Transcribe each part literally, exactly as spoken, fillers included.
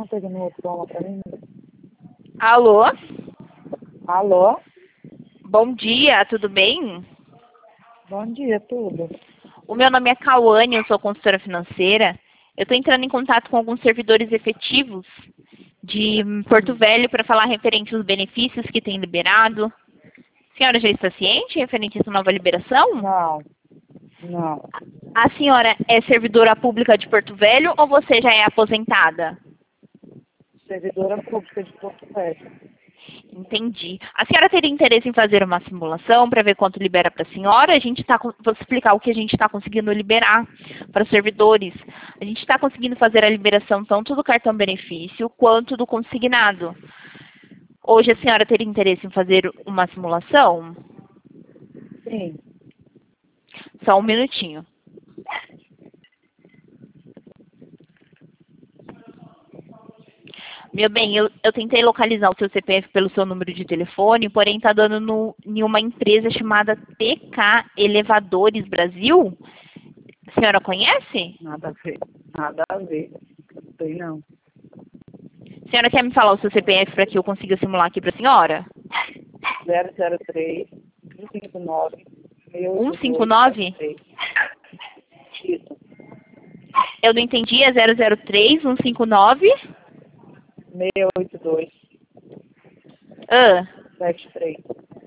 pegando o outro pra mim. Alô? Alô? Bom dia, tudo bem? Bom dia, tudo. O meu nome é Cauane, eu sou consultora financeira. Eu estou entrando em contato com alguns servidores efetivos de Porto Velho para falar referente aos benefícios que tem liberado. A senhora já está ciente referente a essa nova liberação? Não, não. A senhora é servidora pública de Porto Velho ou você já é aposentada? Servidora pública de Porto Velho. Entendi. A senhora teria interesse em fazer uma simulação para ver quanto libera para a senhora? A gente tá, vou explicar o que a gente está conseguindo liberar para os servidores. A gente está conseguindo fazer a liberação tanto do cartão benefício quanto do consignado. Hoje a senhora teria interesse em fazer uma simulação? Sim. Só um minutinho. Meu bem, eu, eu tentei localizar o seu C P F pelo seu número de telefone, porém está dando no, em uma empresa chamada T K Elevadores Brasil. A senhora conhece? Nada a ver. Nada a ver. Não tem, não. A senhora quer me falar o seu C P F para que eu consiga simular aqui para a senhora? zero zero três, um cinco nove, um cinco nove? Isso. Eu não entendi, é zero zero três, um cinco nove? seiscentos e oitenta e dois, Ah, setenta e três.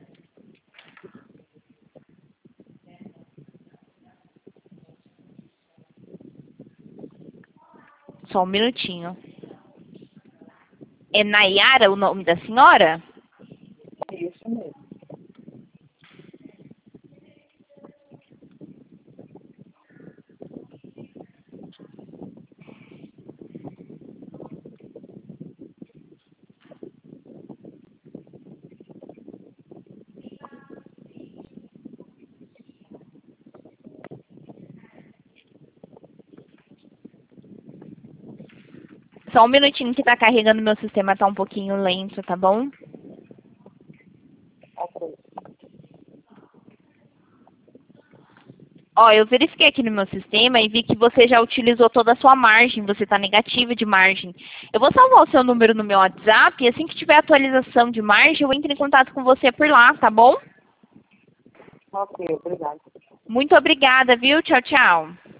só um minutinho. É Nayara o nome da senhora? Isso mesmo. Só um minutinho que tá carregando, meu sistema tá um pouquinho lento, tá bom? Ok. Ó, eu verifiquei aqui no meu sistema e vi que você já utilizou toda a sua margem, você tá negativa de margem. Eu vou salvar o seu número no meu WhatsApp e assim que tiver atualização de margem, eu entro em contato com você por lá, tá bom? Ok, obrigado. Muito obrigada, viu? Tchau, tchau.